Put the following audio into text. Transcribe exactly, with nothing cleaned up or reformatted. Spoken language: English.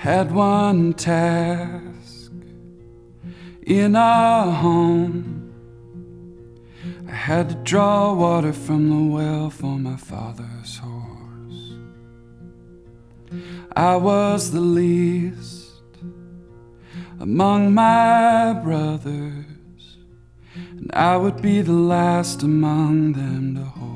had one task in our home. I had to draw water from the well for my father's horse. I was the least among my brothers, and I would be the last among them to hold.